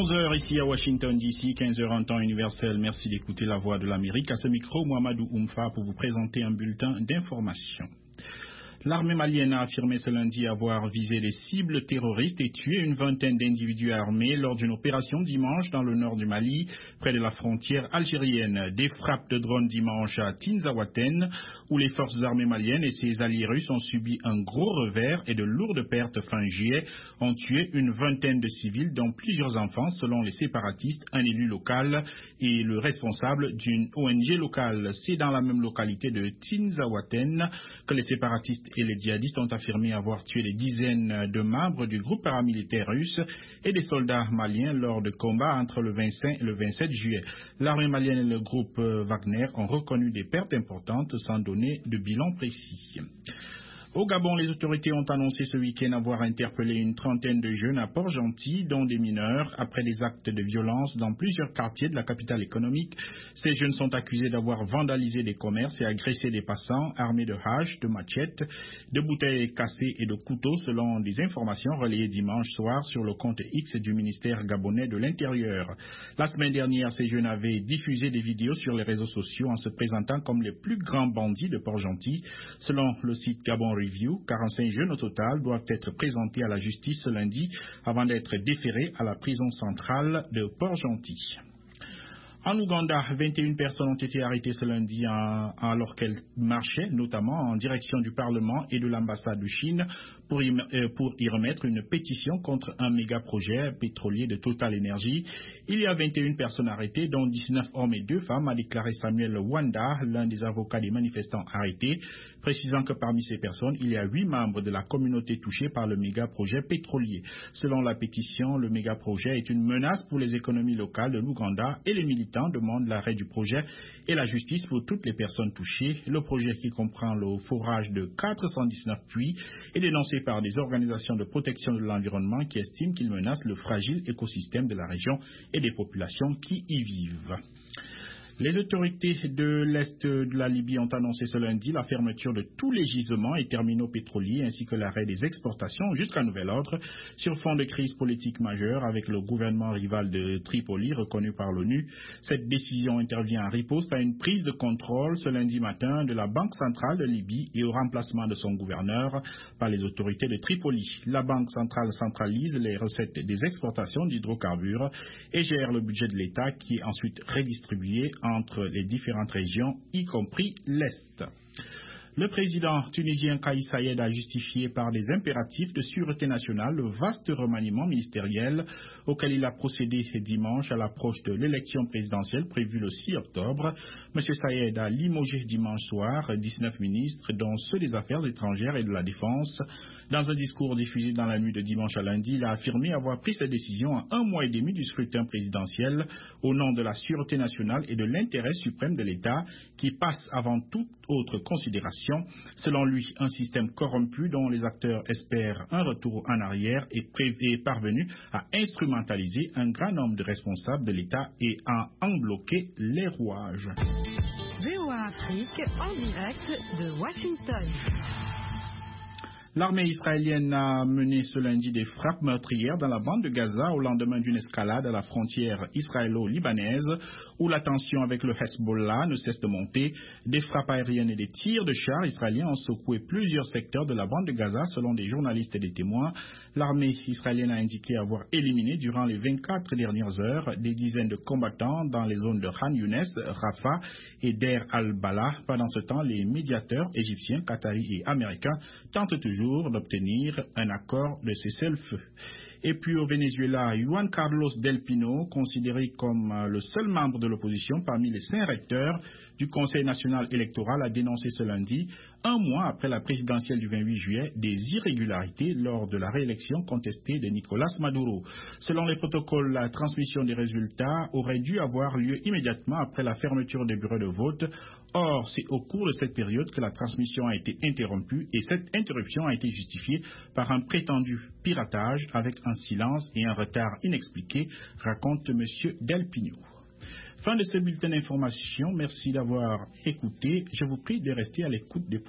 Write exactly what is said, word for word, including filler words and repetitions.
onze heures ici à Washington D C, quinze heures en temps universel. Merci d'écouter la voix de l'Amérique. À ce micro, Mohamedou Oumfa pour vous présenter un bulletin d'information. L'armée malienne a affirmé ce lundi avoir visé des cibles terroristes et tué une vingtaine d'individus armés lors d'une opération dimanche dans le nord du Mali, près de la frontière algérienne. Des frappes de drones dimanche à Tinzaouaten, où les forces armées maliennes et ses alliés russes ont subi un gros revers et de lourdes pertes fin juillet, ont tué une vingtaine de civils, dont plusieurs enfants, selon les séparatistes, un élu local et le responsable d'une O N G locale. C'est dans la même localité de Tinzaouaten que les séparatistes et les djihadistes ont affirmé avoir tué des dizaines de membres du groupe paramilitaire russe et des soldats maliens lors de combats entre le vingt-cinq et le vingt-sept juillet. L'armée malienne et le groupe Wagner ont reconnu des pertes importantes sans donner de bilan précis. Au Gabon, les autorités ont annoncé ce week-end avoir interpellé une trentaine de jeunes à Port-Gentil, dont des mineurs, après des actes de violence dans plusieurs quartiers de la capitale économique. Ces jeunes sont accusés d'avoir vandalisé des commerces et agressé des passants armés de haches, de machettes, de bouteilles cassées et de couteaux, selon des informations relayées dimanche soir sur le compte X du ministère gabonais de l'Intérieur. La semaine dernière, ces jeunes avaient diffusé des vidéos sur les réseaux sociaux en se présentant comme les plus grands bandits de Port-Gentil. Selon le site Gabon Review, quarante-cinq jeunes au total doivent être présentés à la justice ce lundi avant d'être déférés à la prison centrale de Port-Gentil. En Ouganda, vingt et une personnes ont été arrêtées ce lundi en, alors qu'elles marchaient notamment en direction du Parlement et de l'ambassade de Chine pour y, euh, pour y remettre une pétition contre un méga projet pétrolier de Total Energy. Il y a vingt et une personnes arrêtées, dont dix-neuf hommes et deux femmes, a déclaré Samuel Wanda, l'un des avocats des manifestants arrêtés, précisant que parmi ces personnes, il y a huit membres de la communauté touchée par le méga projet pétrolier. Selon la pétition, le méga projet est une menace pour les économies locales de l'Ouganda et les militants demandent l'arrêt du projet et la justice pour toutes les personnes touchées. Le projet, qui comprend le forage de quatre cent dix-neuf puits, est dénoncé par des organisations de protection de l'environnement qui estiment qu'il menace le fragile écosystème de la région et des populations qui y vivent. Les autorités de l'Est de la Libye ont annoncé ce lundi la fermeture de tous les gisements et terminaux pétroliers ainsi que l'arrêt des exportations jusqu'à nouvel ordre sur fond de crise politique majeure avec le gouvernement rival de Tripoli reconnu par l'ONU. Cette décision intervient en riposte à une prise de contrôle ce lundi matin de la Banque centrale de Libye et au remplacement de son gouverneur par les autorités de Tripoli. La Banque centrale centralise les recettes des exportations d'hydrocarbures et gère le budget de l'État qui est ensuite redistribué entre les différentes régions, y compris l'Est. Le président tunisien Kais Saied a justifié par des impératifs de sûreté nationale le vaste remaniement ministériel auquel il a procédé dimanche à l'approche de l'élection présidentielle prévue le six octobre. M. Saied a limogé dimanche soir dix-neuf ministres, dont ceux des Affaires étrangères et de la Défense. Dans un discours diffusé dans la nuit de dimanche à lundi, il a affirmé avoir pris cette décision à un mois et demi du scrutin présidentiel au nom de la sûreté nationale et de l'intérêt suprême de l'État qui passe avant toute autre considération. Selon lui, un système corrompu dont les acteurs espèrent un retour en arrière est, est parvenu à instrumentaliser un grand nombre de responsables de l'État et à en bloquer les rouages. V O A Afrique en direct de Washington. L'armée israélienne a mené ce lundi des frappes meurtrières dans la bande de Gaza au lendemain d'une escalade à la frontière israélo-libanaise où la tension avec le Hezbollah ne cesse de monter. Des frappes aériennes et des tirs de chars israéliens ont secoué plusieurs secteurs de la bande de Gaza selon des journalistes et des témoins. L'armée israélienne a indiqué avoir éliminé durant les vingt-quatre dernières heures des dizaines de combattants dans les zones de Khan Younes, Rafah et Deir al-Balah. Pendant ce temps, les médiateurs égyptiens, qataris et américains tentent toujours d'obtenir un accord de cessez-le-feu. Et puis au Venezuela, Juan Carlos Del Pino, considéré comme le seul membre de l'opposition parmi les cinq recteurs du Conseil national électoral, a dénoncé ce lundi, un mois après la présidentielle du vingt-huit juillet, des irrégularités lors de la réélection contestée de Nicolás Maduro. Selon les protocoles, la transmission des résultats aurait dû avoir lieu immédiatement après la fermeture des bureaux de vote. Or, c'est au cours de cette période que la transmission a été interrompue et cette interruption a été justifiée par un prétendu piratage avec un silence et un retard inexpliqué, raconte M. Del Pino. Fin de ce bulletin d'information. Merci d'avoir écouté. Je vous prie de rester à l'écoute des